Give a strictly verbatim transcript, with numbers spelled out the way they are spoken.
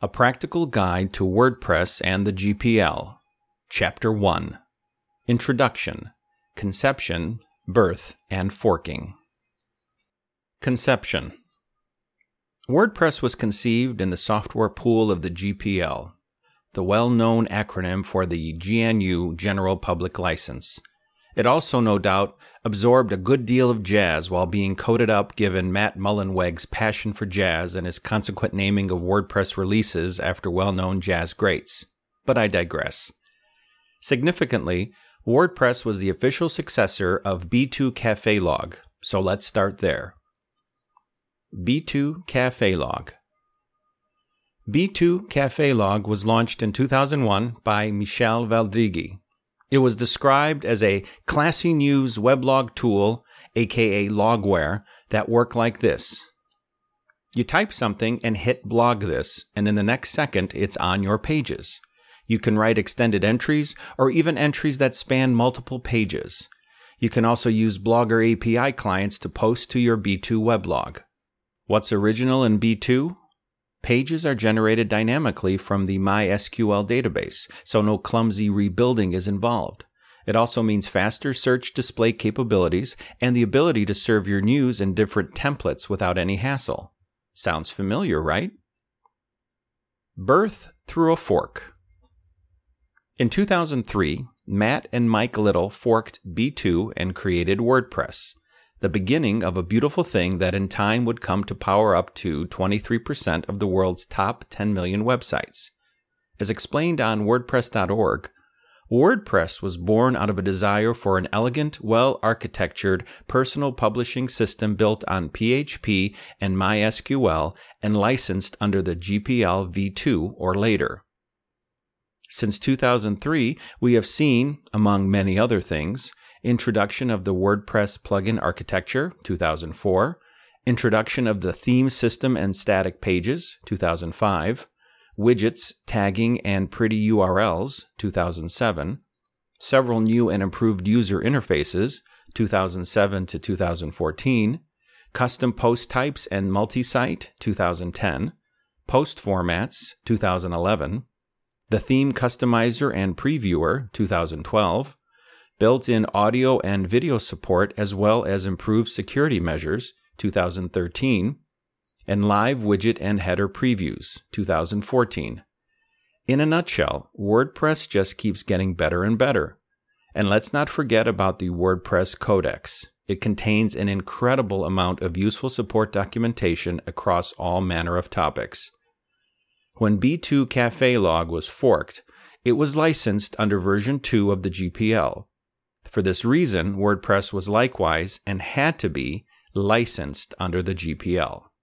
A Practical Guide to WordPress and the G P L. Chapter one. Introduction, Conception, Birth, and Forking. Conception. WordPress was conceived in the software pool of the G P L, the well-known acronym for the G N U General Public License. It also, no doubt, absorbed a good deal of jazz while being coded up given Matt Mullenweg's passion for jazz and his consequent naming of WordPress releases after well-known jazz greats. But I digress. Significantly, WordPress was the official successor of B two Cafélog, so let's start there. B two Cafélog. B two Cafélog was launched in two thousand one by Michel Valdrigi. It was described as a classy news weblog tool, aka logware, that worked like this. You type something and hit blog this, and in the next second it's on your pages. You can write extended entries, or even entries that span multiple pages. You can also use Blogger A P I clients to post to your B two weblog. What's original in B two? Pages are generated dynamically from the MySQL database, so no clumsy rebuilding is involved. It also means faster search display capabilities and the ability to serve your news in different templates without any hassle. Sounds familiar, right? Birth through a fork. In two thousand three, Matt and Mike Little forked B two and created WordPress, the beginning of a beautiful thing that in time would come to power up to twenty-three percent of the world's top ten million websites. As explained on WordPress dot org, WordPress was born out of a desire for an elegant, well-architectured personal publishing system built on P H P and MySQL and licensed under the G P L v two or later. Since two thousand three, we have seen, among many other things, introduction of the WordPress plugin architecture, two thousand four, introduction of the theme system and static pages, two thousand five, widgets, tagging, and pretty U R Ls, two thousand seven, several new and improved user interfaces, two thousand seven to two thousand fourteen, custom post types and multi-site, two thousand ten, post formats, two thousand eleven, the theme customizer and previewer, two thousand twelve, built-in audio and video support as well as improved security measures, two thousand thirteen, and live widget and header previews, two thousand fourteen. In a nutshell, WordPress just keeps getting better and better. And let's not forget about the WordPress Codex. It contains an incredible amount of useful support documentation across all manner of topics. When B two Cafélog was forked, it was licensed under version two of the G P L. For this reason, WordPress was likewise, and had to be, licensed under the G P L.